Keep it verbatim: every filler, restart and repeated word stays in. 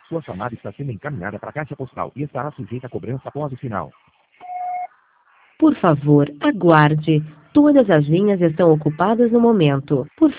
Sua chamada está sendo encaminhada para a caixa postal e estará sujeita a cobrança após o sinal. Por favor, aguarde. Todas as linhas estão ocupadas no momento. Por